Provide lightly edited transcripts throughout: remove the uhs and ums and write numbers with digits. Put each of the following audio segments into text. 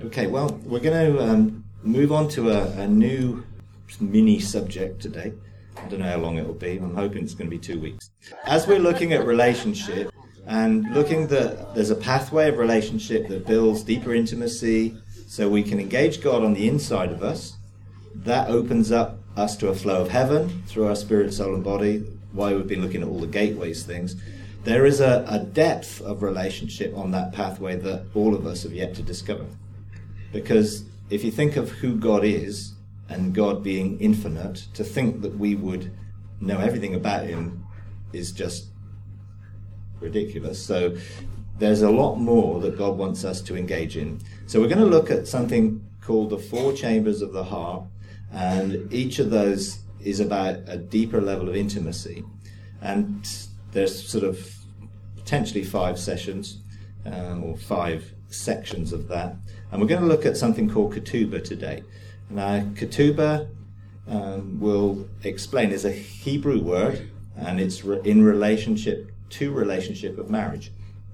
Okay, well, we're going to move on to a new mini subject today. I don't know how long it will be. I'm hoping it's going to be 2 weeks. As we're looking at relationship and looking that there's a pathway of relationship that builds deeper intimacy so we can engage God on the inside of us, that opens up us to a flow of heaven through our spirit, soul and body. Why we've been looking at all the gateways things. There is a depth of relationship on that pathway that all of us have yet to discover. Because if you think of who God is, and God being infinite, to think that we would know everything about him is just ridiculous. So there's a lot more that God wants us to engage in. So we're going to look at something called the 4 chambers of the heart, and each of those is about a deeper level of intimacy. And there's sort of potentially 5 sessions, or 5 sections of that. And we're going to look at something called ketubah today. Now, ketubah, we'll explain, is a Hebrew word, and it's in relationship of marriage.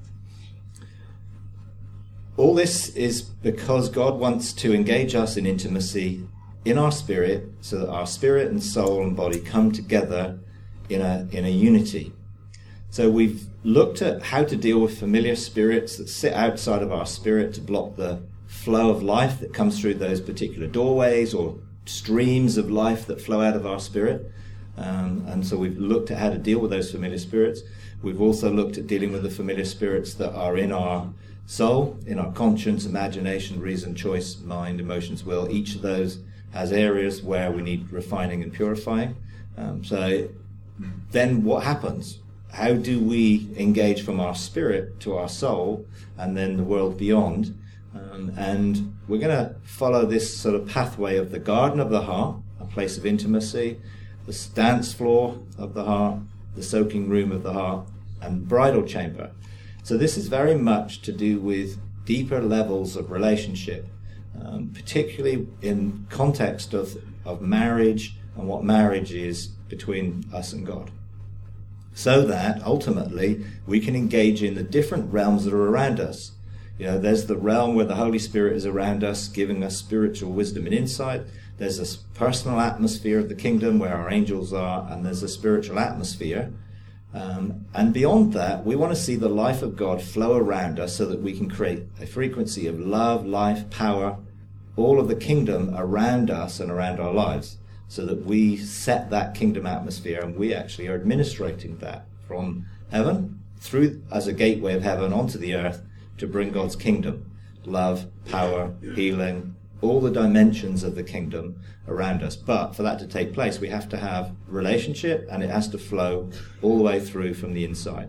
All this is because God wants to engage us in intimacy in our spirit, so that our spirit and soul and body come together in a unity. So we've looked at how to deal with familiar spirits that sit outside of our spirit to block the flow of life that comes through those particular doorways or streams of life that flow out of our spirit. And so we've looked at how to deal with those familiar spirits. We've also looked at dealing with the familiar spirits that are in our soul, in our conscience, imagination, reason, choice, mind, emotions, will. Each of those has areas where we need refining and purifying. So then what happens? How do we engage from our spirit to our soul and then the world beyond? And we're going to follow this sort of pathway of the garden of the heart, a place of intimacy, the dance floor of the heart, the soaking room of the heart, and bridal chamber. So this is very much to do with deeper levels of relationship, particularly in context of marriage and what marriage is between us and God. So that ultimately we can engage in the different realms that are around us. You know, there's the realm where the Holy Spirit is around us, giving us spiritual wisdom and insight. There's this personal atmosphere of the kingdom where our angels are, and there's a spiritual atmosphere. And beyond that, we want to see the life of God flow around us so that we can create a frequency of love, life, power, all of the kingdom around us and around our lives, so that we set that kingdom atmosphere and we actually are administrating that from heaven through as a gateway of heaven onto the earth to bring God's kingdom, love, power, healing, all the dimensions of the kingdom around us. But for that to take place, we have to have relationship, and it has to flow all the way through from the inside.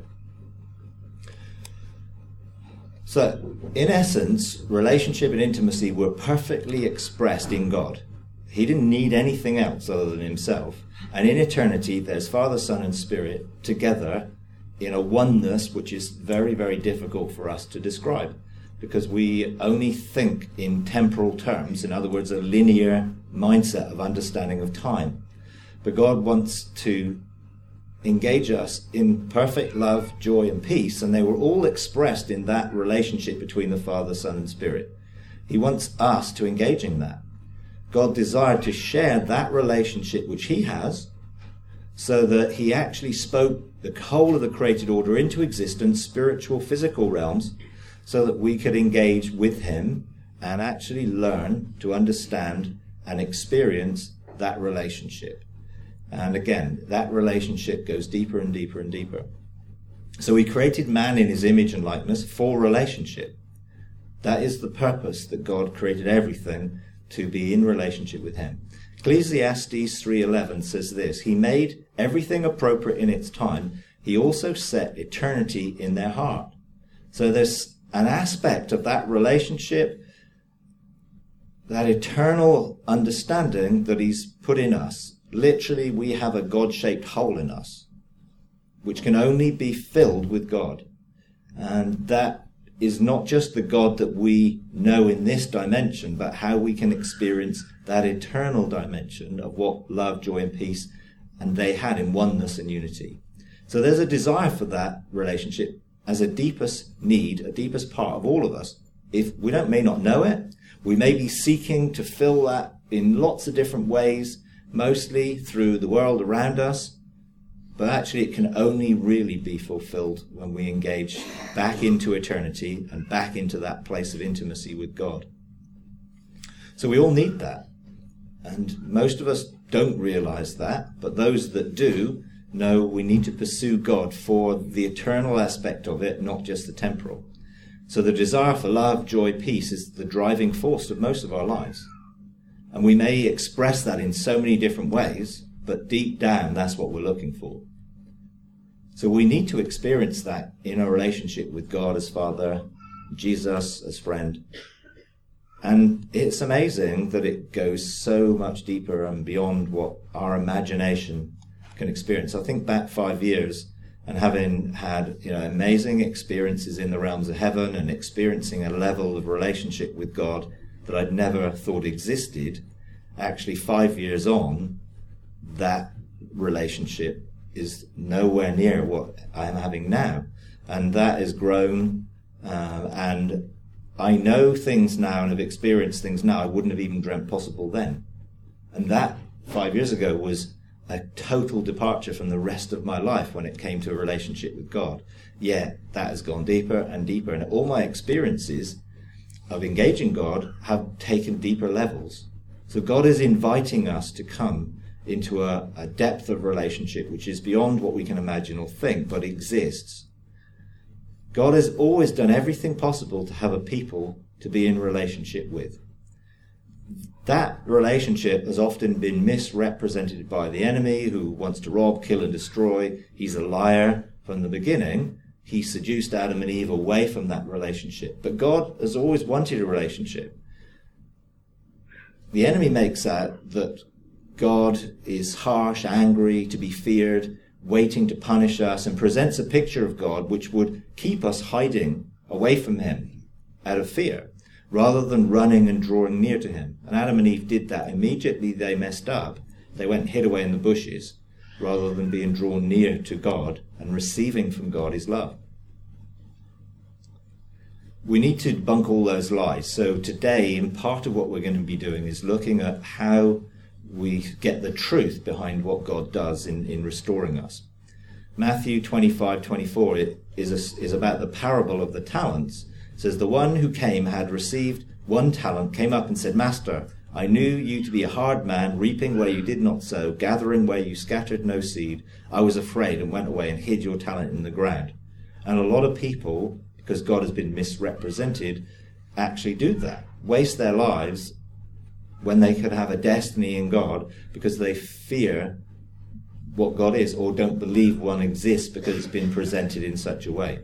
So, in essence, relationship and intimacy were perfectly expressed in God. He didn't need anything else other than himself. And in eternity, there's Father, Son, and Spirit together in a oneness which is very, very difficult for us to describe, because we only think in temporal terms, in other words, a linear mindset of understanding of time. But God wants to engage us in perfect love, joy, and peace, and they were all expressed in that relationship between the Father, Son, and Spirit. He wants us to engage in that. God desired to share that relationship which he has, so that he actually spoke the whole of the created order into existence, spiritual, physical realms, so that we could engage with him and actually learn to understand and experience that relationship. And again, that relationship goes deeper and deeper and deeper. So he created man in his image and likeness for relationship. That is the purpose that God created everything, to be in relationship with him. Ecclesiastes 3:11 says this: he made everything appropriate in its time. He also set eternity in their heart. So there's an aspect of that relationship, that eternal understanding that he's put in us. Literally, we have a God-shaped hole in us, which can only be filled with God. And that is not just the God that we know in this dimension, but how we can experience that eternal dimension of what love, joy, and peace, and they had in oneness and unity. So there's a desire for that relationship as a deepest need, a deepest part of all of us. If we may not know it, We may be seeking to fill that in lots of different ways, mostly through the world around us, but actually it can only really be fulfilled when we engage back into eternity and back into that place of intimacy with God. So we all need that. And most of us don't realize that, but those that do know we need to pursue God for the eternal aspect of it, not just the temporal. So the desire for love, joy, peace is the driving force of most of our lives. And we may express that in so many different ways, but deep down, that's what we're looking for. So we need to experience that in a relationship with God as Father, Jesus as friend. And it's amazing that it goes so much deeper and beyond what our imagination can experience. I think back 5 years and having had, amazing experiences in the realms of heaven and experiencing a level of relationship with God that I'd never thought existed. Actually, 5 years on, that relationship is nowhere near what I am having now. And that has grown, and I know things now and have experienced things now I wouldn't have even dreamt possible then. And that 5 years ago was a total departure from the rest of my life when it came to a relationship with God. Yet that has gone deeper and deeper, and all my experiences of engaging God have taken deeper levels. So God is inviting us to come into a depth of relationship which is beyond what we can imagine or think, but exists. God has always done everything possible to have a people to be in relationship with. That relationship has often been misrepresented by the enemy, who wants to rob, kill, and destroy. He's a liar from the beginning. He seduced Adam and Eve away from that relationship. But God has always wanted a relationship. The enemy makes out that God is harsh, angry, to be feared, waiting to punish us, and presents a picture of God which would keep us hiding away from him out of fear, rather than running and drawing near to him. And Adam and Eve did that. Immediately they messed up. They went and hid away in the bushes, rather than being drawn near to God and receiving from God his love. We need to debunk all those lies. So today, in part of what we're going to be doing is looking at how we get the truth behind what God does in restoring us. Matthew 25:24 is about the parable of the talents. It says, "The one who came had received 1 talent, came up and said, 'Master, I knew you to be a hard man, reaping where you did not sow, gathering where you scattered no seed. I was afraid and went away and hid your talent in the ground.'" And a lot of people, because God has been misrepresented, actually do that, waste their lives when they could have a destiny in God, because they fear what God is, or don't believe one exists because it's been presented in such a way.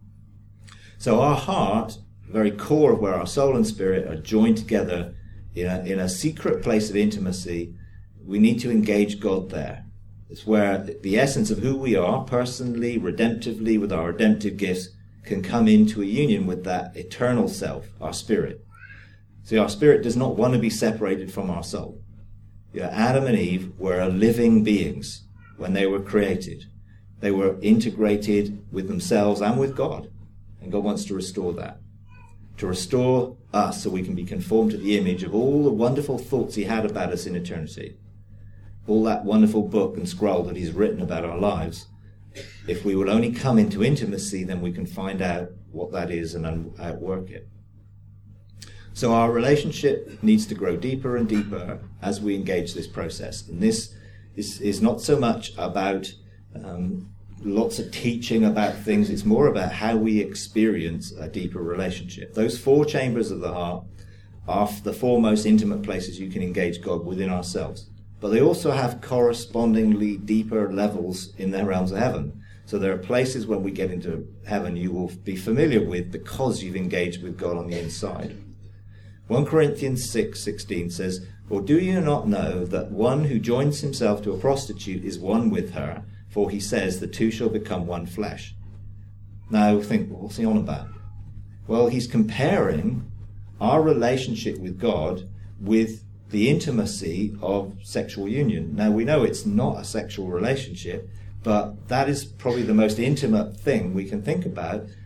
So our heart, the very core of where our soul and spirit are joined together in a secret place of intimacy, we need to engage God there. It's where the essence of who we are, personally, redemptively, with our redemptive gifts, can come into a union with that eternal self, our spirit. See, our spirit does not want to be separated from our soul. Adam and Eve were living beings when they were created. They were integrated with themselves and with God. And God wants to restore that. To restore us so we can be conformed to the image of all the wonderful thoughts he had about us in eternity. All that wonderful book and scroll that he's written about our lives. If we will only come into intimacy, then we can find out what that is and outwork it. So our relationship needs to grow deeper and deeper as we engage this process. And this is not so much about lots of teaching about things. It's more about how we experience a deeper relationship. Those 4 chambers of the heart are the 4 most intimate places you can engage God within ourselves. But they also have correspondingly deeper levels in the realms of heaven. So there are places when we get into heaven you will be familiar with because you've engaged with God on the inside. 1 Corinthians 6:16 says, "Or do you not know that one who joins himself to a prostitute is one with her? For he says, the 2 shall become one flesh." Now think, what's he on about? Well, he's comparing our relationship with God with the intimacy of sexual union. Now we know it's not a sexual relationship, but that is probably the most intimate thing we can think about,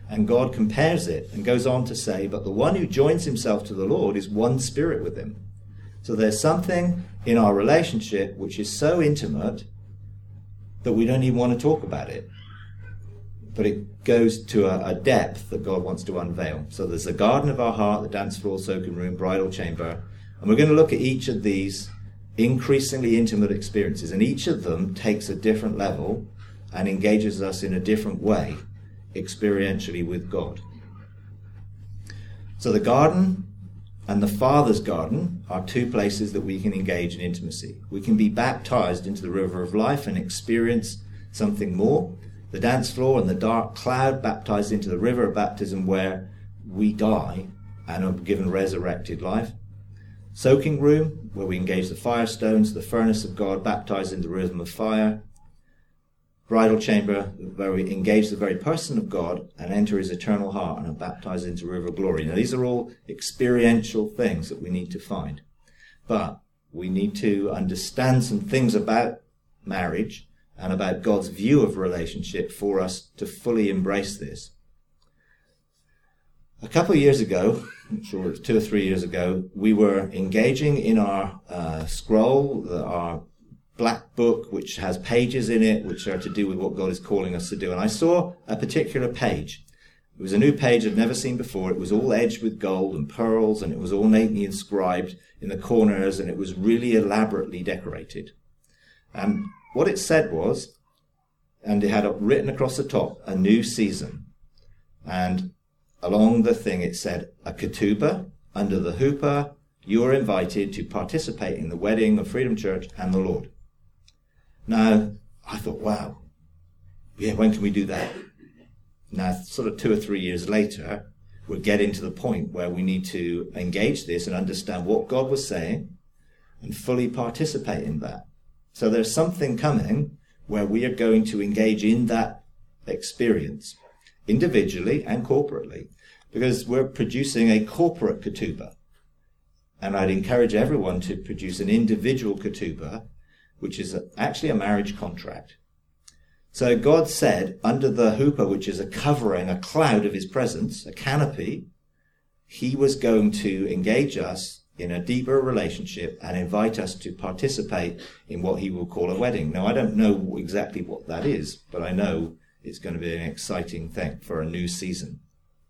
And God compares it and goes on to say, but the one who joins himself to the Lord is one spirit with him. So there's something in our relationship which is so intimate that we don't even want to talk about it. But it goes to a depth that God wants to unveil. So there's the garden of our heart, the dance floor, soaking room, bridal chamber. And we're going to look at each of these increasingly intimate experiences. And each of them takes a different level and engages us in a different way, experientially with God. So the garden and the Father's garden are two places that we can engage in intimacy. We can be baptized into the river of life and experience something more. The dance floor and the dark cloud, baptized into the river of baptism where we die and are given resurrected life. Soaking room, where we engage the fire stones, the furnace of God, baptized in the rhythm of fire. Bridal chamber, where we engage the very person of God and enter his eternal heart and are baptized into the river of glory. Now, these are all experiential things that we need to find. But we need to understand some things about marriage and about God's view of relationship for us to fully embrace this. A couple of years ago, I'm sure it was 2 or 3 years ago, we were engaging in our scroll, our black book, which has pages in it which are to do with what God is calling us to do. And I saw a particular page. It was a new page I'd never seen before. It was all edged with gold and pearls, and it was ornately inscribed in the corners, and it was really elaborately decorated. And what it said was, and it had written across the top, a new season. And along the thing it said, a ketubah, under the huppah, you are invited to participate in the wedding of Freedom Church and the Lord. Now, I thought, wow, yeah, when can we do that? Now, sort of 2 or 3 years later, we're getting to the point where we need to engage this and understand what God was saying and fully participate in that. So there's something coming where we are going to engage in that experience, individually and corporately, because we're producing a corporate ketubah. And I'd encourage everyone to produce an individual ketubah, which is actually a marriage contract. So God said, under the huppah, which is a covering, a cloud of his presence, a canopy, he was going to engage us in a deeper relationship and invite us to participate in what he will call a wedding. Now, I don't know exactly what that is, but I know it's going to be an exciting thing for a new season.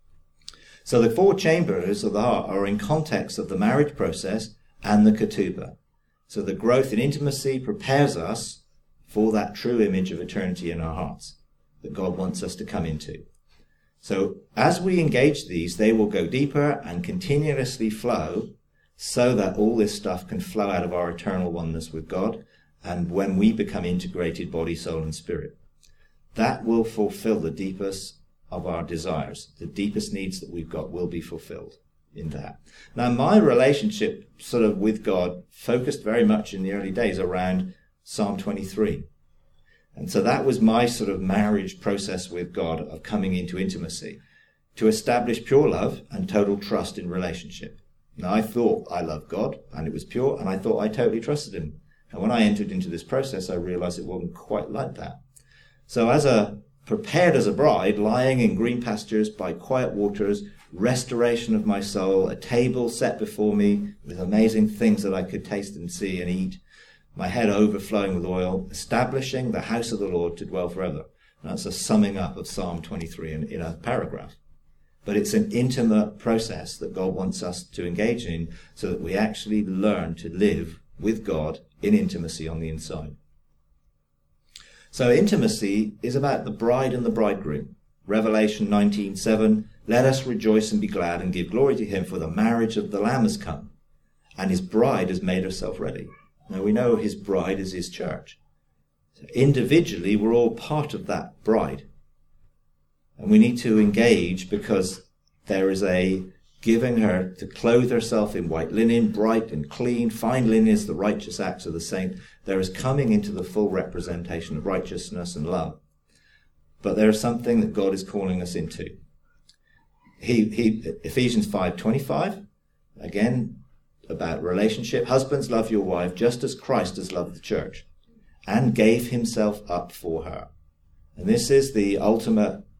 So the 4 chambers of the heart are in context of the marriage process and the ketubah. So the growth in intimacy prepares us for that true image of eternity in our hearts that God wants us to come into. So as we engage these, they will go deeper and continuously flow so that all this stuff can flow out of our eternal oneness with God, and when we become integrated body, soul, and spirit. That will fulfill the deepest of our desires. The deepest needs that we've got will be fulfilled in that. Now, my relationship sort of with God focused very much in the early days around Psalm 23. And so that was my sort of marriage process with God of coming into intimacy, to establish pure love and total trust in relationship. Now, I thought I loved God and it was pure, and I thought I totally trusted him. And when I entered into this process, I realized it wasn't quite like that. So prepared as a bride, lying in green pastures by quiet waters, restoration of my soul, a table set before me with amazing things that I could taste and see and eat, my head overflowing with oil, establishing the house of the Lord to dwell forever. And that's a summing up of Psalm 23 in a paragraph. But it's an intimate process that God wants us to engage in so that we actually learn to live with God in intimacy on the inside. So intimacy is about the bride and the bridegroom. Revelation 19:7, let us rejoice and be glad and give glory to him, for the marriage of the Lamb has come, and his bride has made herself ready. Now we know his bride is his church. So individually, we're all part of that bride. And we need to engage because there is a giving her to clothe herself in white linen, bright and clean. Fine linen is the righteous acts of the saint. There is coming into the full representation of righteousness and love. But there is something that God is calling us into. Ephesians 5:25, again, about relationship. Husbands, love your wife just as Christ has loved the church and gave himself up for her. And this is the ultimate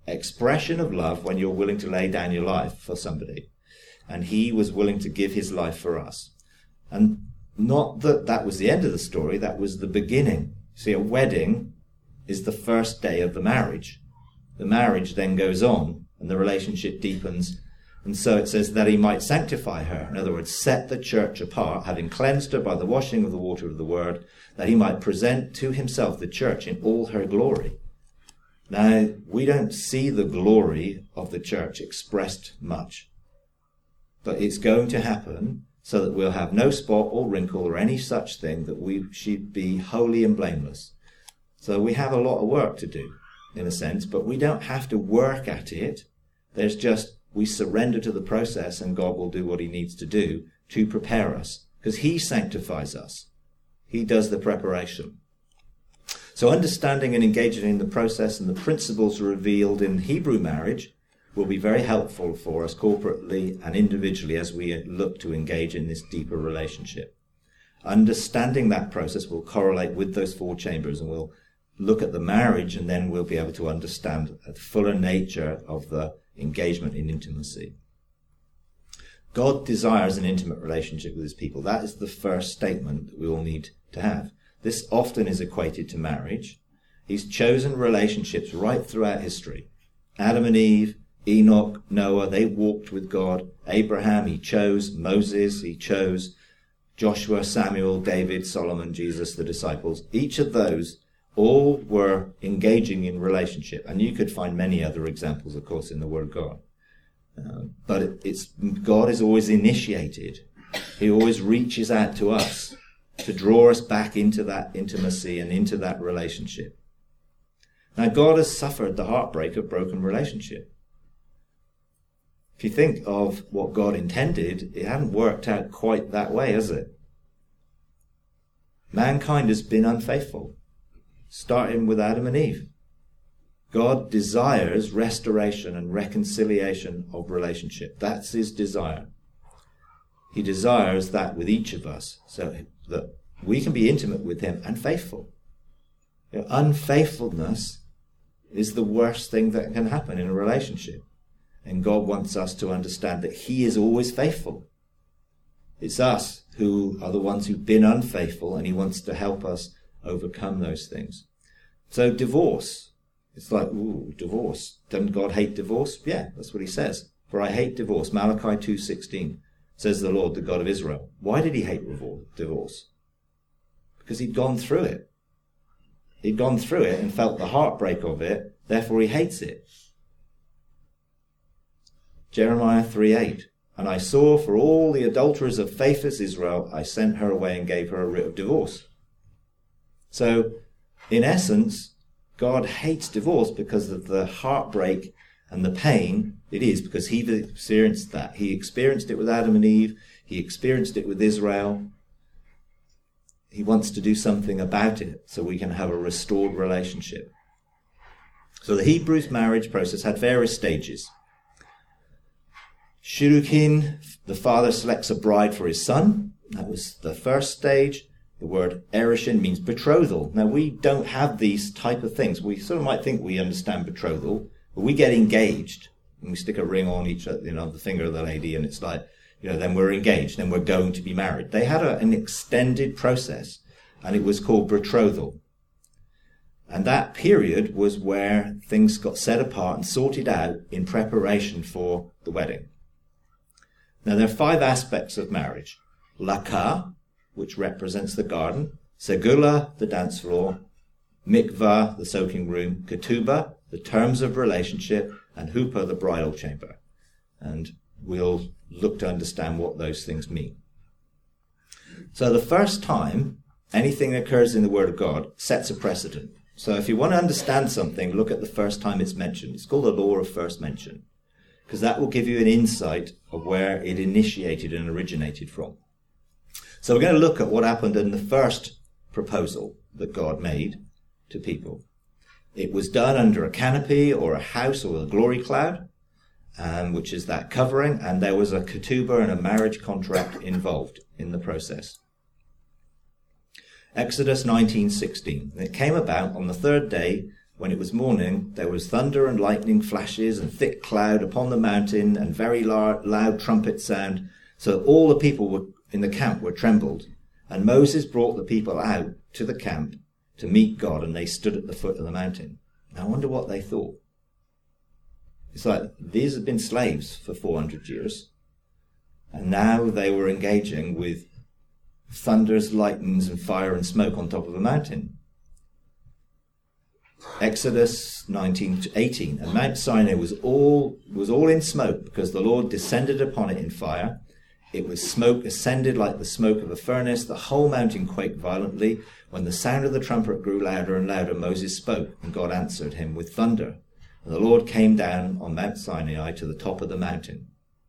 expression of love when you're willing to lay down your life for somebody. And he was willing to give his life for us. And not that that was the end of the story, that was the beginning. See, a wedding is the first day of the marriage. The marriage then goes on, and the relationship deepens. And so it says that he might sanctify her. In other words, set the church apart, having cleansed her by the washing of the water of the word, that he might present to himself the church in all her glory. Now, we don't see the glory of the church expressed much. But it's going to happen so that we'll have no spot or wrinkle or any such thing, that we should be holy and blameless. So we have a lot of work to do, in a sense, but we don't have to work at it. There's just, we surrender to the process, and God will do what he needs to do to prepare us, because he sanctifies us. He does the preparation. So understanding and engaging in the process and the principles revealed in Hebrew marriage will be very helpful for us corporately and individually as we look to engage in this deeper relationship. Understanding that process will correlate with those four chambers, and we'll look at the marriage, and then we'll be able to understand the fuller nature of the engagement in intimacy. God desires an intimate relationship with his people. That is the first statement that we all need to have. This often is equated to marriage. He's chosen relationships right throughout history. Adam and Eve, Enoch, Noah, they walked with God. Abraham, he chose. Moses, he chose. Joshua, Samuel, David, Solomon, Jesus, the disciples. Each of those all were engaging in relationship. And you could find many other examples, of course, in the Word of God. But God is always initiated. He always reaches out to us to draw us back into that intimacy and into that relationship. Now, God has suffered the heartbreak of broken relationship. If you think of what God intended, it hadn't worked out quite that way, has it? Mankind has been unfaithful, starting with Adam and Eve. God desires restoration and reconciliation of relationship. That's his desire. He desires that with each of us, so that we can be intimate with him and faithful. You know, unfaithfulness is the worst thing that can happen in a relationship. And God wants us to understand that he is always faithful. It's us who are the ones who've been unfaithful, and he wants to help us overcome those things. So divorce. It's like, ooh, divorce. Doesn't God hate divorce? Yeah, that's what he says. For I hate divorce. Malachi 2:16 says the Lord, the God of Israel. Why did he hate divorce? Because he'd gone through it. He'd gone through it and felt the heartbreak of it. Therefore he hates it. Jeremiah 3:8. And I saw for all the adulterers of faithless Israel, I sent her away and gave her a writ of divorce. So, in essence, God hates divorce because of the heartbreak and the pain it is, because he experienced that. He experienced it with Adam and Eve. He experienced it with Israel. He wants to do something about it so we can have a restored relationship. So the Hebrews marriage process had various stages. Shirukin, the father selects a bride for his son. That was the first stage. The word erishin means betrothal. Now, we don't have these type of things. We sort of might think we understand betrothal, but we get engaged and we stick a ring on each other, the finger of the lady, and it's like, then we're engaged, then we're going to be married. They had an extended process, and it was called betrothal. And that period was where things got set apart and sorted out in preparation for the wedding. Now, there are 5 aspects of marriage. Lakah, which represents the garden. Segula, the dance floor. Mikvah, the soaking room. Ketubah, the terms of relationship. And Huppah, the bridal chamber. And we'll look to understand what those things mean. So the first time anything occurs in the Word of God sets a precedent. So if you want to understand something, look at the first time it's mentioned. It's called the law of first mention, because that will give you an insight of where it initiated and originated from. So we're going to look at what happened in the first proposal that God made to people. It was done under a canopy or a house or a glory cloud, which is that covering, and there was a ketubah and a marriage contract involved in the process. Exodus 19:16. It came about on the 3rd day when it was morning, there was thunder and lightning flashes and thick cloud upon the mountain and very loud trumpet sound, so that all the people in the camp were trembled. And Moses brought the people out to the camp to meet God, and they stood at the foot of the mountain. I wonder what they thought. It's like these had been slaves for 400 years, and now they were engaging with thunders, lightnings, and fire and smoke on top of a mountain. Exodus 19:18, and Mount Sinai was all in smoke, because the Lord descended upon it in fire. It was smoke ascended like the smoke of a furnace. The whole mountain quaked violently. When the sound of the trumpet grew louder and louder, Moses spoke, and God answered him with thunder. And the Lord came down on Mount Sinai to the top of the mountain.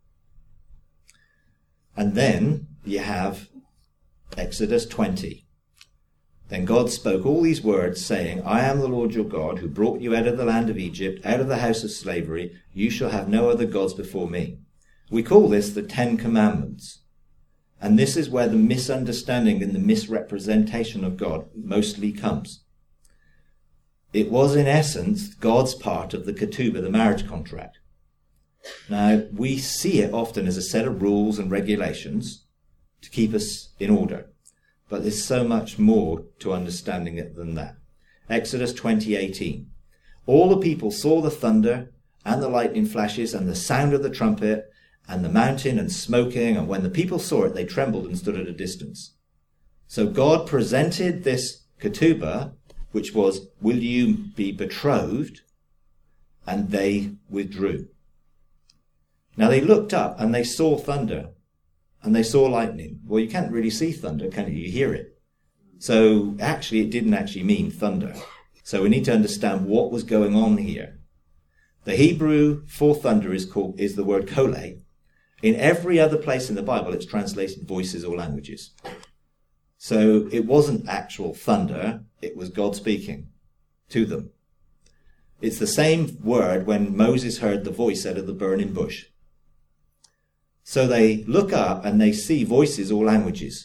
And then you have Exodus 20. Then God spoke all these words, saying, I am the Lord your God, who brought you out of the land of Egypt, out of the house of slavery. You shall have no other gods before me. We call this the Ten Commandments. And this is where the misunderstanding and the misrepresentation of God mostly comes. It was, in essence, God's part of the ketubah, the marriage contract. Now, we see it often as a set of rules and regulations to keep us in order. But there's so much more to understanding it than that. Exodus 20:18. All the people saw the thunder and the lightning flashes and the sound of the trumpet and the mountain and smoking, and when the people saw it, they trembled and stood at a distance. So God presented this ketubah, which was, will you be betrothed? And they withdrew. Now they looked up and they saw thunder and they saw lightning. Well, you can't really see thunder, can you? You hear it. So actually, it didn't actually mean thunder. So we need to understand what was going on here. The Hebrew for thunder is the word kole. In every other place in the Bible, it's translated voices or languages. So it wasn't actual thunder, it was God speaking to them. It's the same word when Moses heard the voice out of the burning bush. So they look up and they see voices or languages.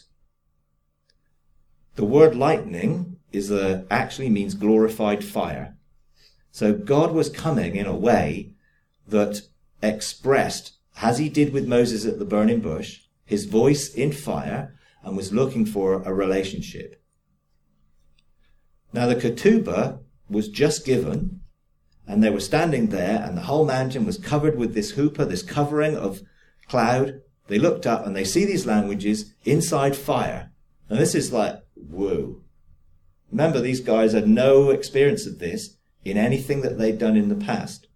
The word lightning actually means glorified fire. So God was coming in a way that expressed, as he did with Moses at the burning bush, his voice in fire, and was looking for a relationship. Now the ketubah was just given, and they were standing there, and the whole mountain was covered with this hoopah, this covering of cloud. They looked up and they see these languages inside fire. And this is like, whoa. Remember, these guys had no experience of this in anything that they'd done in the past.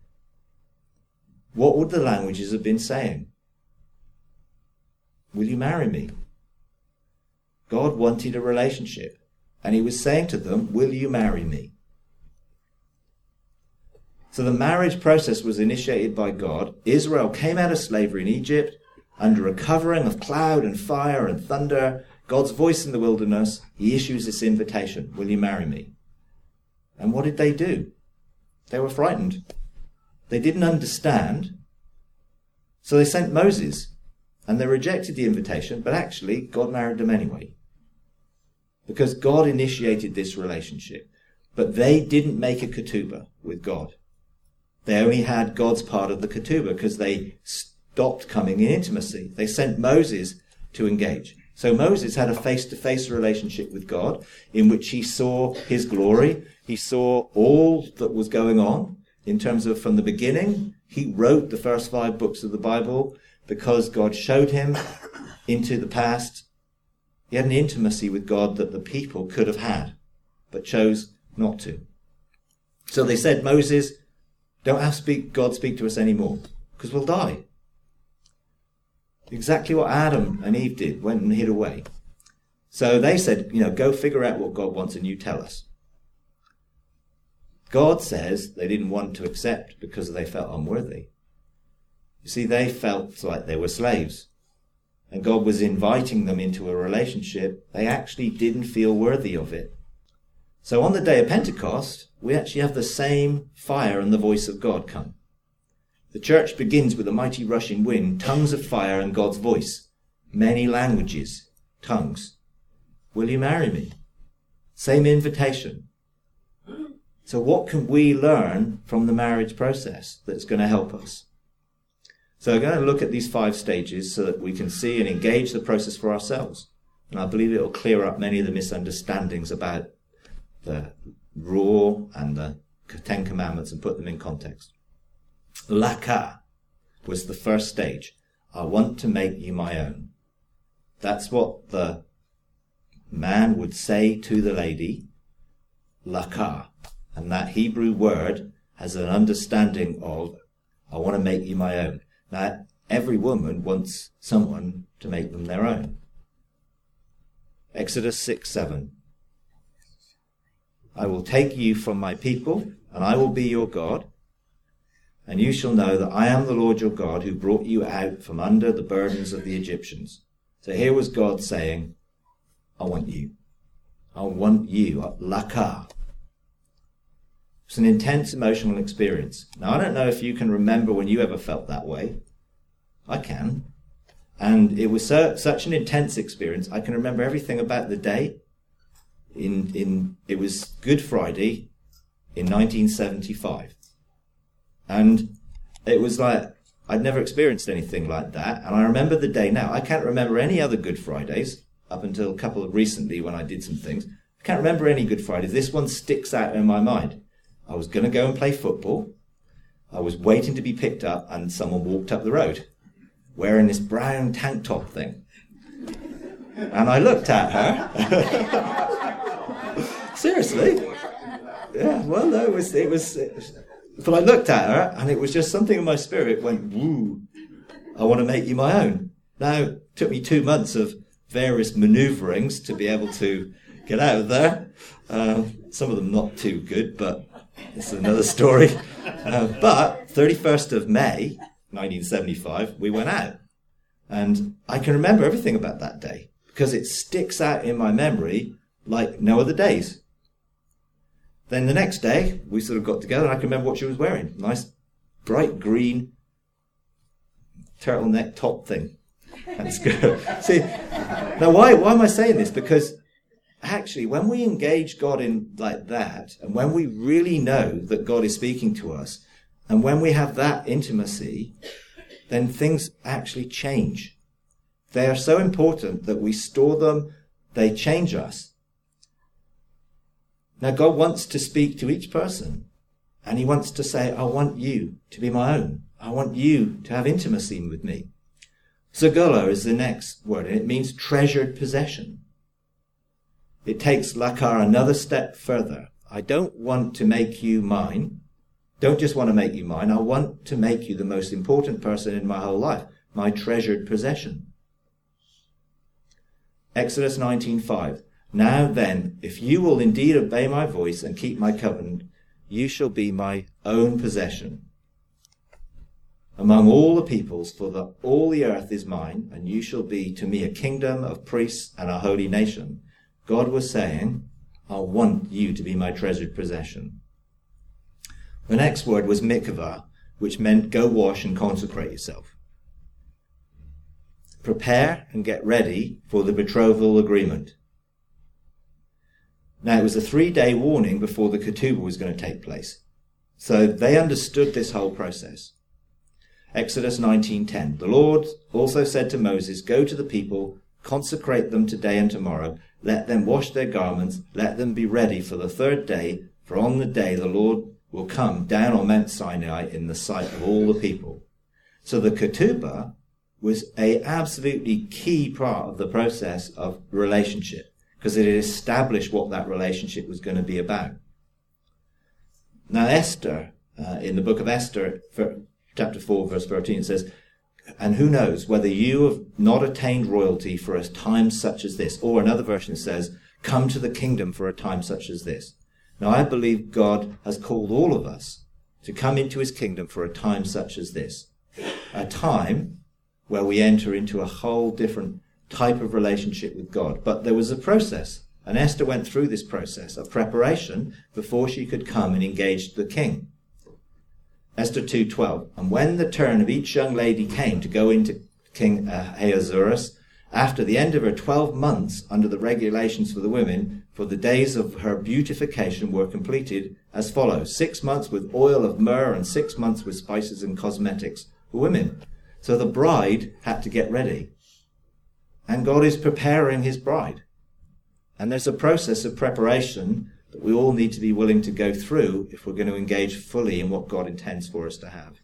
What would the languages have been saying? Will you marry me? God wanted a relationship, and he was saying to them, will you marry me? So the marriage process was initiated by God. Israel came out of slavery in Egypt under a covering of cloud and fire and thunder. God's voice in the wilderness. He issues this invitation, will you marry me? And what did they do? They were frightened. They didn't understand. So they sent Moses, and they rejected the invitation, but actually God married them anyway. Because God initiated this relationship. But they didn't make a ketubah with God. They only had God's part of the ketubah because they stopped coming in intimacy. They sent Moses to engage. So Moses had a face-to-face relationship with God in which he saw his glory. He saw all that was going on in terms of from the beginning. He wrote the first 5 books of the Bible because God showed him into the past. He had an intimacy with God that the people could have had, but chose not to. So they said, Moses, don't have God speak to us anymore, because we'll die. Exactly what Adam and Eve did, went and hid away. So they said, go figure out what God wants and you tell us. God says they didn't want to accept because they felt unworthy. You see, they felt like they were slaves. And God was inviting them into a relationship. They actually didn't feel worthy of it. So on the day of Pentecost, we actually have the same fire and the voice of God come. The church begins with a mighty rushing wind, tongues of fire and God's voice. Many languages, tongues. Will you marry me? Same invitation. So what can we learn from the marriage process that's going to help us? So we're going to look at these 5 stages so that we can see and engage the process for ourselves. And I believe it will clear up many of the misunderstandings about the law and the 10 Commandments and put them in context. Laka was the first stage. I want to make you my own. That's what the man would say to the lady, laka. And that Hebrew word has an understanding of, I want to make you my own. Now, every woman wants someone to make them their own. Exodus 6:7. I will take you from my people, and I will be your God, and you shall know that I am the Lord your God who brought you out from under the burdens of the Egyptians. So here was God saying, I want you. I want you. Laka. It's an intense emotional experience. Now, I don't know if you can remember when you ever felt that way. I can. And it was such an intense experience. I can remember everything about the day. It was Good Friday in 1975. And it was like, I'd never experienced anything like that. And I remember the day now. I can't remember any other Good Fridays up until a couple of recently when I did some things. I can't remember any Good Fridays. This one sticks out in my mind. I was going to go and play football. I was waiting to be picked up and someone walked up the road wearing this brown tank top thing. And I looked at her. Seriously? Yeah, well, no, it was, but I looked at her and it was just something in my spirit went, woo, I want to make you my own. Now, it took me 2 months of various maneuverings to be able to get out of there. Some of them not too good, but it's another story. But 31st of May, 1975, we went out. And I can remember everything about that day because it sticks out in my memory like no other days. Then the next day, we sort of got together and I can remember what she was wearing. Nice, bright green turtleneck top thing. That's good. See, now why am I saying this? Because actually, when we engage God in like that, and when we really know that God is speaking to us, and when we have that intimacy, then things actually change. They are so important that we store them. They change us. Now, God wants to speak to each person, and he wants to say, I want you to be my own. I want you to have intimacy with me. Zagula is the next word, and it means treasured possession. It takes lakar another step further. I don't want to make you mine. Don't just want to make you mine. I want to make you the most important person in my whole life, my treasured possession. Exodus 19:5. Now then, if you will indeed obey my voice and keep my covenant, you shall be my own possession among all the peoples, for all the earth is mine, and you shall be to me a kingdom of priests and a holy nation. God was saying, I want you to be my treasured possession. The next word was mikvah, which meant go wash and consecrate yourself. Prepare and get ready for the betrothal agreement. Now, it was a 3-day warning before the ketubah was going to take place. So they understood this whole process. Exodus 19:10. The Lord also said to Moses, go to the people, consecrate them today and tomorrow. Let them wash their garments. Let them be ready for the 3rd day. For on the day the Lord will come down on Mount Sinai in the sight of all the people. So the ketubah was a absolutely key part of the process of relationship, because it established what that relationship was going to be about. Now Esther, in the book of Esther, chapter 4, verse 13, it says, and who knows whether you have not attained royalty for a time such as this. Or another version says, come to the kingdom for a time such as this. Now I believe God has called all of us to come into his kingdom for a time such as this. A time where we enter into a whole different type of relationship with God. But there was a process, and Esther went through this process of preparation before she could come and engage the king. Esther 2:12. And when the turn of each young lady came to go into King Ahasuerus After the end of her 12 months under the regulations for the women, for the days of her beautification were completed as follows: 6 months with oil of myrrh and 6 months with spices and cosmetics for women. So the bride had to get ready. And God is preparing his bride. And there's a process of preparation that we all need to be willing to go through if we're going to engage fully in what God intends for us to have.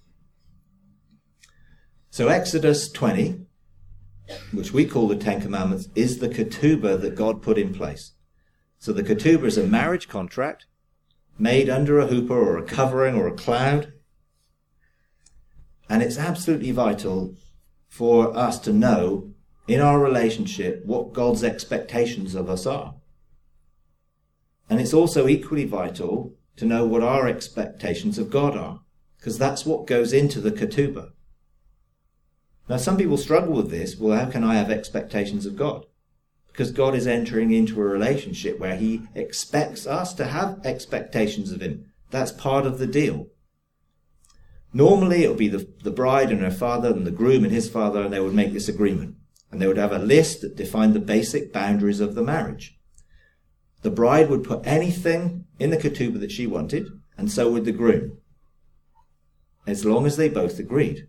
So Exodus 20, which we call the Ten Commandments, is the ketubah that God put in place. So the ketubah is a marriage contract made under a huppah or a covering or a cloud. And it's absolutely vital for us to know in our relationship what God's expectations of us are. And it's also equally vital to know what our expectations of God are, because that's what goes into the ketubah. Now, some people struggle with this. Well, how can I have expectations of God? Because God is entering into a relationship where he expects us to have expectations of him. That's part of the deal. Normally, it would be the bride and her father and the groom and his father, and they would make this agreement. And they would have a list that defined the basic boundaries of the marriage. The bride would put anything in the ketubah that she wanted, and so would the groom, as long as they both agreed.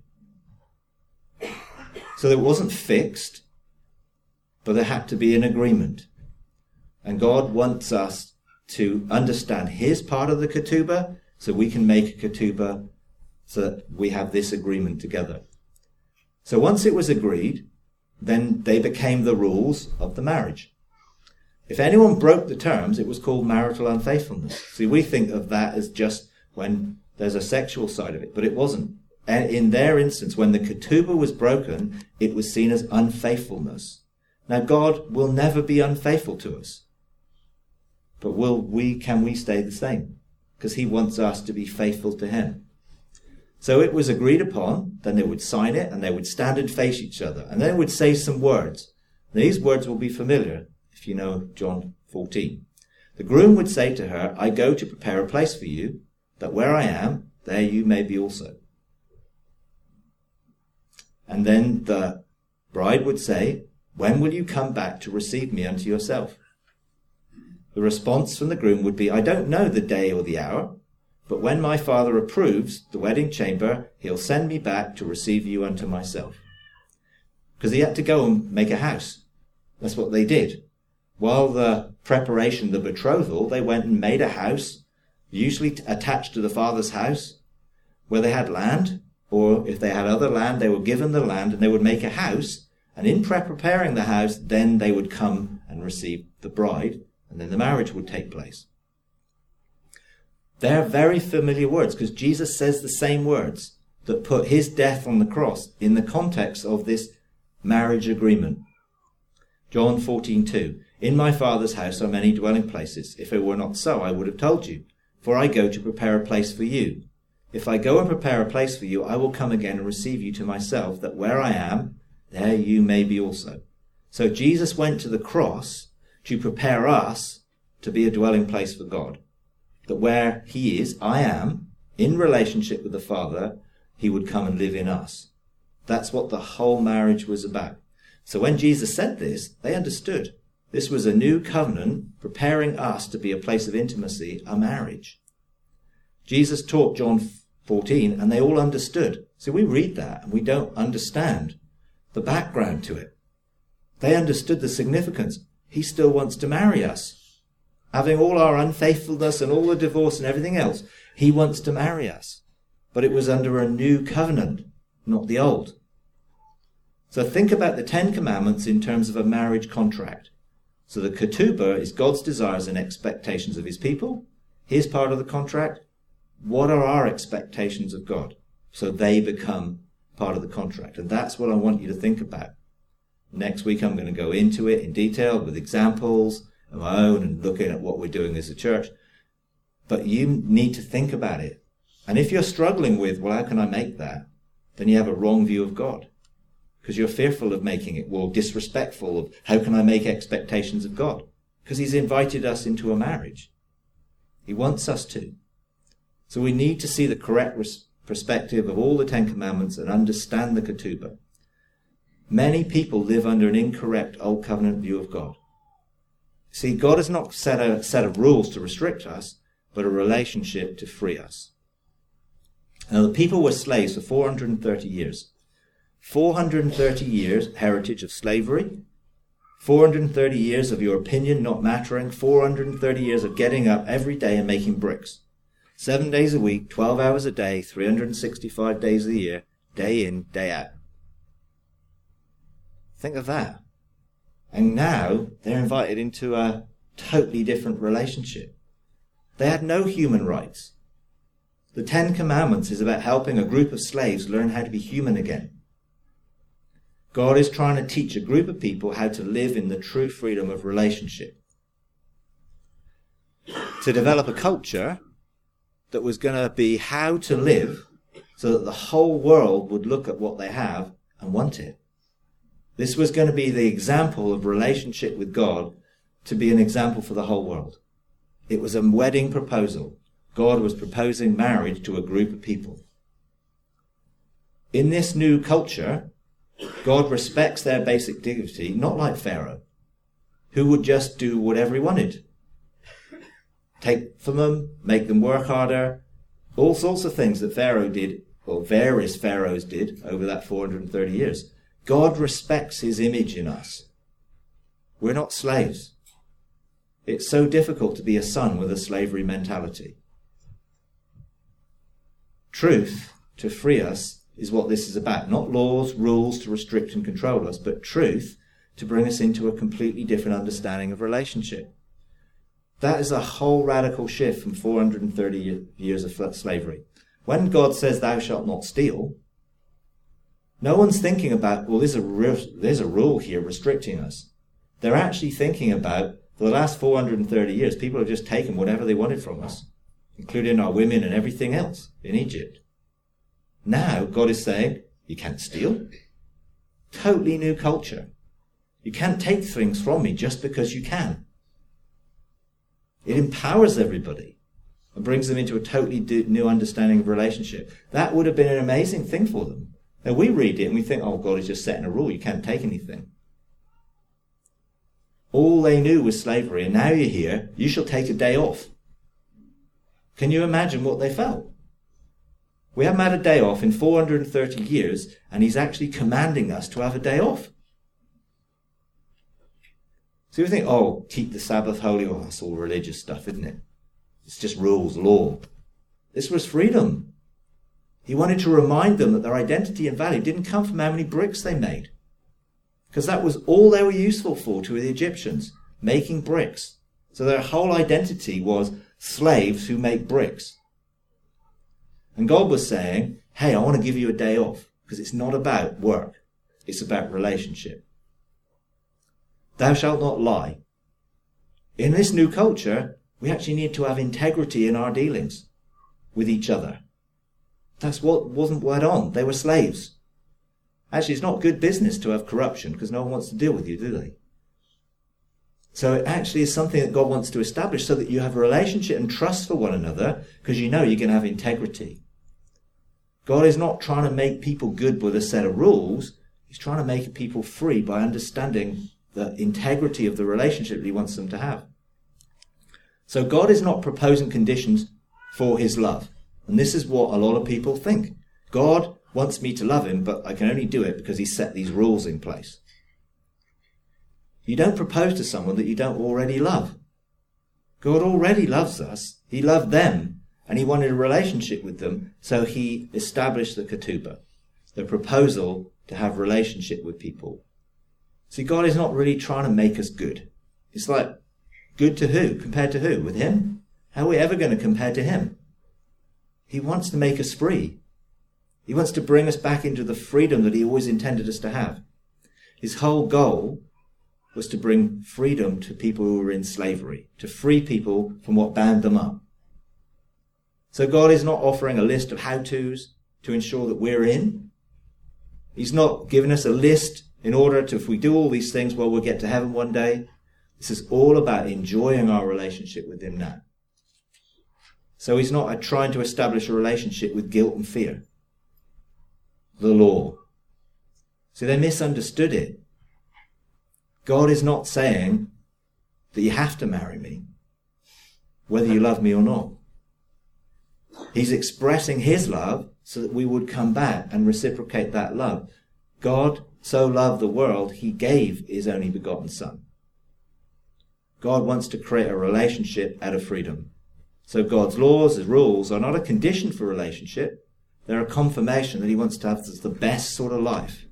So it wasn't fixed, but there had to be an agreement. And God wants us to understand his part of the ketubah, so we can make a ketubah so that we have this agreement together. So once it was agreed, then they became the rules of the marriage. If anyone broke the terms, it was called marital unfaithfulness. See, we think of that as just when there's a sexual side of it, but it wasn't. And in their instance, when the ketubah was broken, it was seen as unfaithfulness. Now, God will never be unfaithful to us. But can we stay the same? Because he wants us to be faithful to him. So it was agreed upon, then they would sign it, and they would stand and face each other. And then they would say some words. These words will be familiar if you know John 14. The groom would say to her, I go to prepare a place for you, that where I am, there you may be also. And then the bride would say, when will you come back to receive me unto yourself? The response from the groom would be, I don't know the day or the hour, but when my Father approves the wedding chamber, he'll send me back to receive you unto myself. Because he had to go and make a house. That's what they did. While the preparation, the betrothal, they went and made a house, usually attached to the father's house, where they had land, or if they had other land, they were given the land, and they would make a house, and in preparing the house, then they would come and receive the bride, and then the marriage would take place. They're very familiar words, because Jesus says the same words that put his death on the cross in the context of this marriage agreement. John 14:2. In my Father's house are many dwelling places. If it were not so, I would have told you. For I go to prepare a place for you. If I go and prepare a place for you, I will come again and receive you to myself, that where I am, there you may be also. So Jesus went to the cross to prepare us to be a dwelling place for God. That where he is, I am, in relationship with the Father, he would come and live in us. That's what the whole marriage was about. So when Jesus said this, they understood. This was a new covenant preparing us to be a place of intimacy, a marriage. Jesus taught John 14, and they all understood. So we read that, and we don't understand the background to it. They understood the significance. He still wants to marry us. Having all our unfaithfulness and all the divorce and everything else, he wants to marry us. But it was under a new covenant, not the old. So think about the Ten Commandments in terms of a marriage contract. So the ketubah is God's desires and expectations of his people. His part of the contract. What are our expectations of God? So they become part of the contract. And that's what I want you to think about. Next week I'm going to go into it in detail with examples of my own and looking at what we're doing as a church. But you need to think about it. And if you're struggling with, well, how can I make that? Then you have a wrong view of God. Because you're fearful of making it, or disrespectful of how can I make expectations of God? Because he's invited us into a marriage. He wants us to. So we need to see the correct perspective of all the Ten Commandments and understand the ketubah. Many people live under an incorrect Old Covenant view of God. See, God has not set a set of rules to restrict us, but a relationship to free us. Now, the people were slaves for 430 years. 430 years heritage of slavery, 430 years of your opinion not mattering, 430 years of getting up every day and making bricks. 7 days a week, 12 hours a day, 365 days a year, day in, day out. Think of that. And now they're invited into a totally different relationship. They had no human rights. The Ten Commandments is about helping a group of slaves learn how to be human again. God is trying to teach a group of people how to live in the true freedom of relationship. To develop a culture that was going to be how to live so that the whole world would look at what they have and want it. This was going to be the example of relationship with God, to be an example for the whole world. It was a wedding proposal. God was proposing marriage to a group of people. In this new culture, God respects their basic dignity, not like Pharaoh, who would just do whatever he wanted. Take from them, make them work harder, all sorts of things that Pharaoh did, or various pharaohs did over that 430 years. God respects his image in us. We're not slaves. It's so difficult to be a son with a slavery mentality. Truth to free us is what this is about. Not laws, rules to restrict and control us, but truth to bring us into a completely different understanding of relationship. That is a whole radical shift from 430 years of slavery. When God says, "Thou shalt not steal," no one's thinking about, well, there's a rule here restricting us. They're actually thinking about, for the last 430 years, people have just taken whatever they wanted from us, including our women and everything else in Egypt. Now, God is saying, you can't steal. Totally new culture. You can't take things from me just because you can. It empowers everybody and brings them into a totally new understanding of relationship. That would have been an amazing thing for them. Now, we read it and we think, oh, God is just setting a rule. You can't take anything. All they knew was slavery, and now you're here, you shall take a day off. Can you imagine what they felt? We haven't had a day off in 430 years, and he's actually commanding us to have a day off. So you think, oh, keep the Sabbath holy, oh, that's all religious stuff, isn't it? It's just rules, law. This was freedom. He wanted to remind them that their identity and value didn't come from how many bricks they made. Because that was all they were useful for to the Egyptians, making bricks. So their whole identity was slaves who make bricks. And God was saying, hey, I want to give you a day off, because it's not about work. It's about relationship. Thou shalt not lie. In this new culture, we actually need to have integrity in our dealings with each other. That's what wasn't went on. They were slaves. Actually, it's not good business to have corruption, because no one wants to deal with you, do they? So it actually is something that God wants to establish so that you have a relationship and trust for one another, because you know you're going to have integrity. God is not trying to make people good with a set of rules. He's trying to make people free by understanding the integrity of the relationship that he wants them to have. So God is not proposing conditions for his love. And this is what a lot of people think. God wants me to love him, but I can only do it because he set these rules in place. You don't propose to someone that you don't already love. God already loves us. He loved them, and he wanted a relationship with them, so he established the ketubah, the proposal to have relationship with people. See, God is not really trying to make us good. It's like, good to who? Compared to who? With him? How are we ever going to compare to him? He wants to make us free. He wants to bring us back into the freedom that he always intended us to have. His whole goal was to bring freedom to people who were in slavery, to free people from what bound them up. So God is not offering a list of how-tos to ensure that we're in. He's not giving us a list in order to, if we do all these things, well, we'll get to heaven one day. This is all about enjoying our relationship with him now. So he's not trying to establish a relationship with guilt and fear. The law. So they misunderstood it. God is not saying that you have to marry me, whether you love me or not. He's expressing his love so that we would come back and reciprocate that love. God so loved the world, he gave his only begotten Son. God wants to create a relationship out of freedom. So God's laws, his rules, are not a condition for relationship. They're a confirmation that he wants to have the best sort of life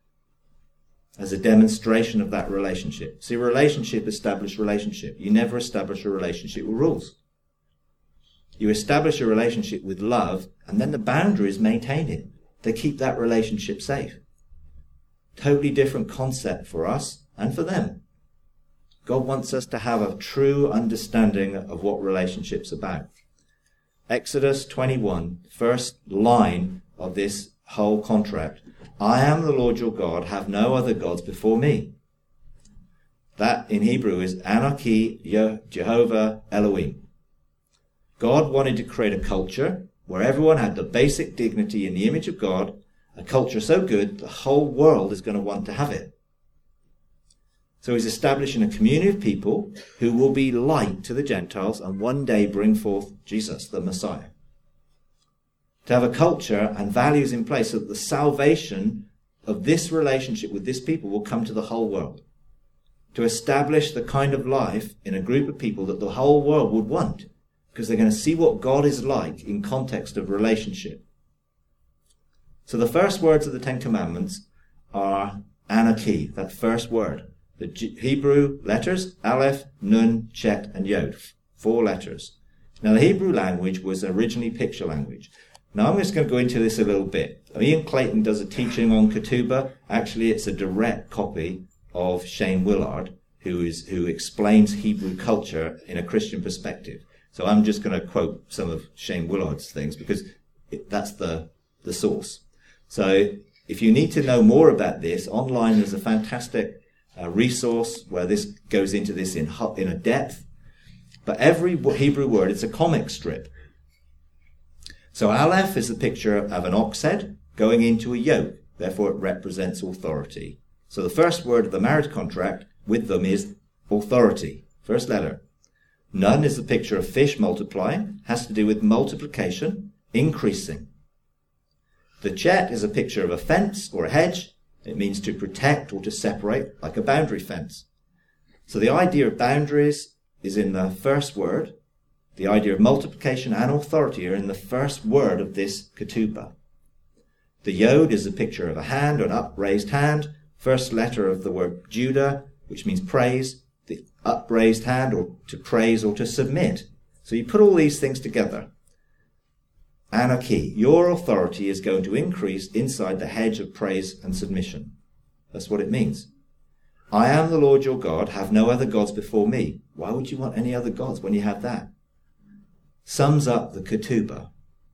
as a demonstration of that relationship. See, relationship establishes relationship. You never establish a relationship with rules. You establish a relationship with love, and then the boundaries maintain it. They keep that relationship safe. Totally different concept for us and for them. God wants us to have a true understanding of what relationship's about. Exodus 21, first line of this whole contract. I am the Lord your God, have no other gods before me. That in Hebrew is Anarchy Jehovah Elohim. God wanted to create a culture where everyone had the basic dignity in the image of God, a culture so good the whole world is going to want to have it. So he's establishing a community of people who will be light to the Gentiles and one day bring forth Jesus, the Messiah. To have a culture and values in place so that the salvation of this relationship with this people will come to the whole world. To establish the kind of life in a group of people that the whole world would want, because they're going to see what God is like in context of relationship. So the first words of the Ten Commandments are Anarchy, that first word. The Hebrew letters, Aleph, Nun, Chet, and Yod. 4 letters. Now the Hebrew language was originally picture language. Now I'm just going to go into this a little bit. Ian Clayton does a teaching on Ketubah. Actually, it's a direct copy of Shane Willard, who explains Hebrew culture in a Christian perspective. So I'm just going to quote some of Shane Willard's things because that's the source. So if you need to know more about this, online there's a fantastic resource where this goes into this in a depth. But every Hebrew word, it's a comic strip. So Aleph is a picture of an ox head going into a yoke. Therefore, it represents authority. So the first word of the marriage contract with them is authority. First letter. Nun is the picture of fish multiplying. Has to do with multiplication, increasing. The Chet is a picture of a fence or a hedge. It means to protect or to separate, like a boundary fence. So the idea of boundaries is in the first word. The idea of multiplication and authority are in the first word of this ketubah. The Yod is a picture of a hand, or an upraised hand. First letter of the word Judah, which means praise. The upraised hand, or to praise or to submit. So you put all these things together. Anarchy. Your authority is going to increase inside the hedge of praise and submission. That's what it means. I am the Lord your God, have no other gods before me. Why would you want any other gods when you have that? Sums up the ketubah.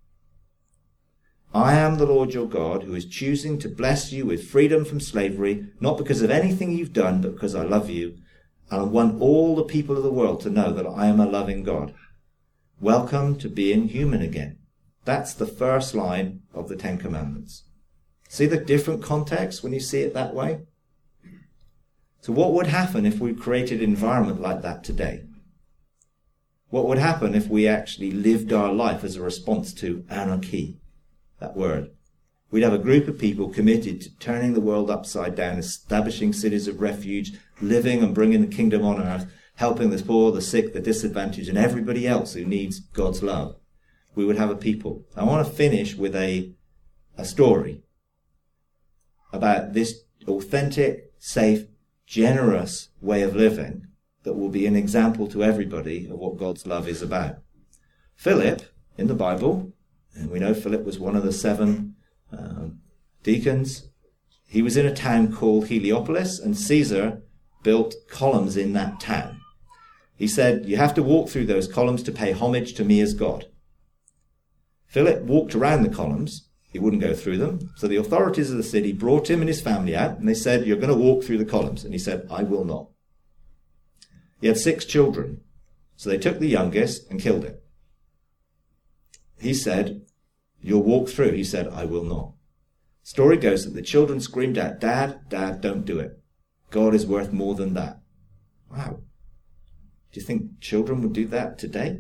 I am the Lord your God, who is choosing to bless you with freedom from slavery, not because of anything you've done, but because I love you, and I want all the people of the world to know that I am a loving God. Welcome to being human again. That's the first line of the Ten Commandments. See the different context when you see it that way? So what would happen if we created an environment like that today? What would happen if we actually lived our life as a response to anarchy, that word? We'd have a group of people committed to turning the world upside down, establishing cities of refuge, living and bringing the kingdom on earth, helping the poor, the sick, the disadvantaged, and everybody else who needs God's love. We would have a people. I want to finish with a story about this authentic, safe, generous way of living that will be an example to everybody of what God's love is about. Philip, in the Bible, and we know Philip was one of the 7 deacons, he was in a town called Heliopolis, and Caesar built columns in that town. He said, you have to walk through those columns to pay homage to me as God. Philip walked around the columns. He wouldn't go through them. So the authorities of the city brought him and his family out, and they said, you're going to walk through the columns. And he said, I will not. He had 6 children. So they took the youngest and killed him. He said, you'll walk through. He said, I will not. Story goes that the children screamed out, "Dad, Dad, don't do it. God is worth more than that." Wow. Do you think children would do that today?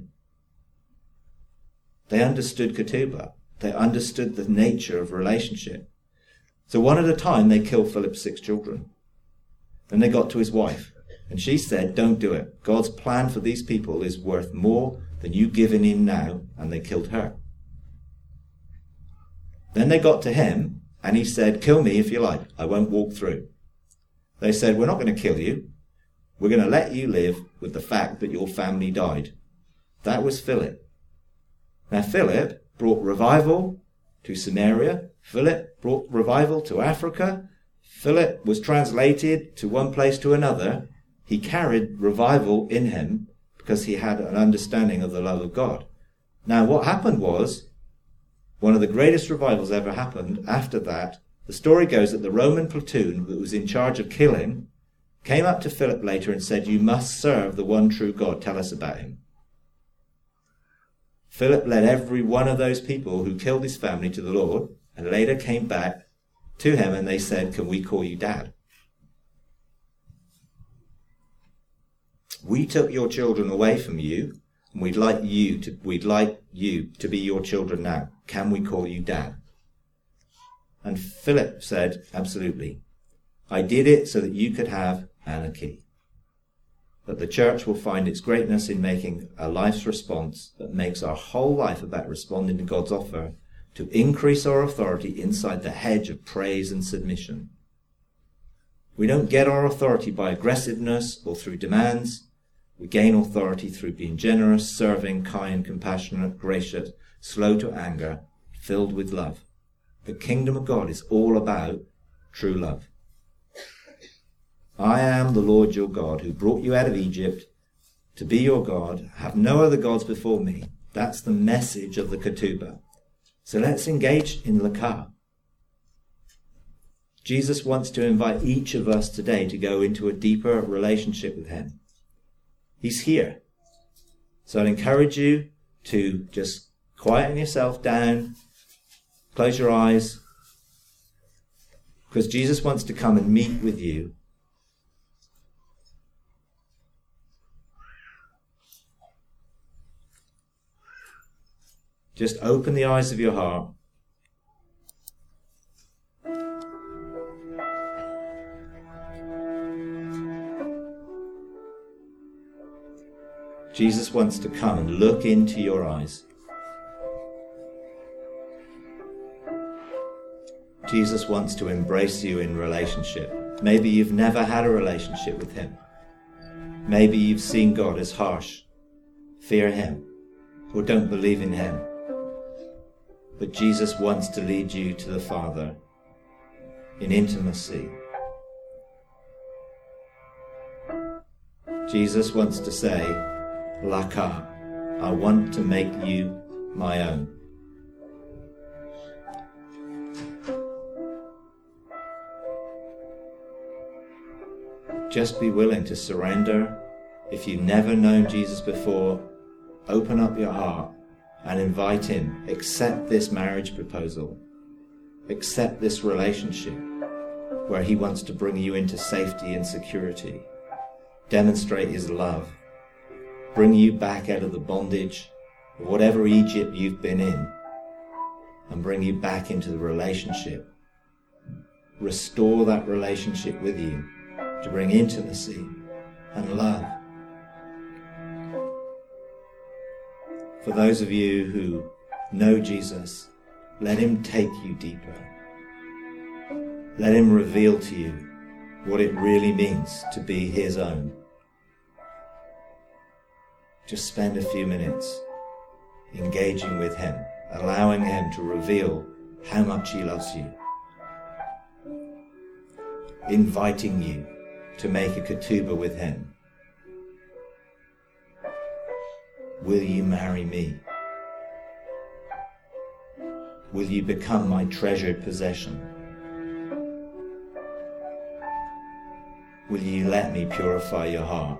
They understood ketubah. They understood the nature of relationship. So one at a time, they killed Philip's 6 children. Then they got to his wife, and she said, "Don't do it. God's plan for these people is worth more than you giving in now," and they killed her. Then they got to him, and he said, "Kill me if you like. I won't walk through." They said, "We're not going to kill you. We're going to let you live with the fact that your family died." That was Philip. Now Philip brought revival to Samaria. Philip brought revival to Africa. Philip was translated to one place to another. He carried revival in him because he had an understanding of the love of God. Now what happened was, one of the greatest revivals ever happened. After that, the story goes that the Roman platoon that was in charge of killing came up to Philip later and said, "You must serve the one true God. Tell us about him." Philip led every one of those people who killed his family to the Lord, and later came back to him and they said, "Can we call you Dad? We took your children away from you, and we'd like you to be your children now. Can we call you Dad?" And Philip said, "Absolutely. I did it so that you could have anarchy. But the church will find its greatness in making a life's response that makes our whole life about responding to God's offer to increase our authority inside the hedge of praise and submission. We don't get our authority by aggressiveness or through demands. We gain authority through being generous, serving, kind, compassionate, gracious, slow to anger, filled with love. The kingdom of God is all about true love. I am the Lord your God who brought you out of Egypt to be your God. Have no other gods before me. That's the message of the ketubah. So let's engage in lakah. Jesus wants to invite each of us today to go into a deeper relationship with him. He's here. So I'd encourage you to just quieten yourself down, close your eyes, because Jesus wants to come and meet with you. Just open the eyes of your heart. Jesus wants to come and look into your eyes. Jesus wants to embrace you in relationship. Maybe you've never had a relationship with him. Maybe you've seen God as harsh, fear him, or don't believe in him. But Jesus wants to lead you to the Father in intimacy. Jesus wants to say, "Lakah, I want to make you my own." Just be willing to surrender. If you've never known Jesus before, open up your heart and invite him. Accept this marriage proposal. Accept this relationship where he wants to bring you into safety and security. Demonstrate his love. Bring you back out of the bondage of whatever Egypt you've been in and bring you back into the relationship. Restore that relationship with you to bring intimacy and love. For those of you who know Jesus, let him take you deeper. Let him reveal to you what it really means to be his own. Just spend a few minutes engaging with him, allowing him to reveal how much he loves you, inviting you to make a ketubah with him. Will you marry me? Will you become my treasured possession? Will you let me purify your heart?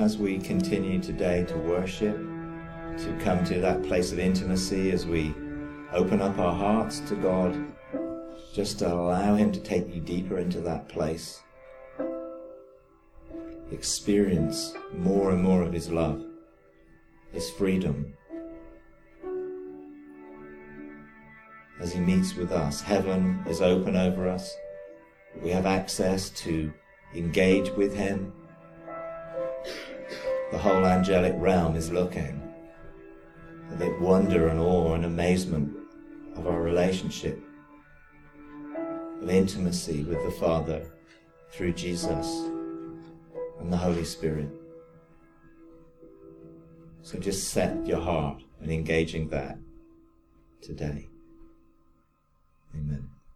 as we continue today to worship, to come to that place of intimacy, as we open up our hearts to God, just to allow him to take you deeper into that place. Experience more and more of his love, his freedom. As he meets with us, heaven is open over us. We have access to engage with him. The whole angelic realm is looking with wonder and awe and amazement of our relationship, of intimacy with the Father through Jesus and the Holy Spirit. So just set your heart and engaging that today. Amen.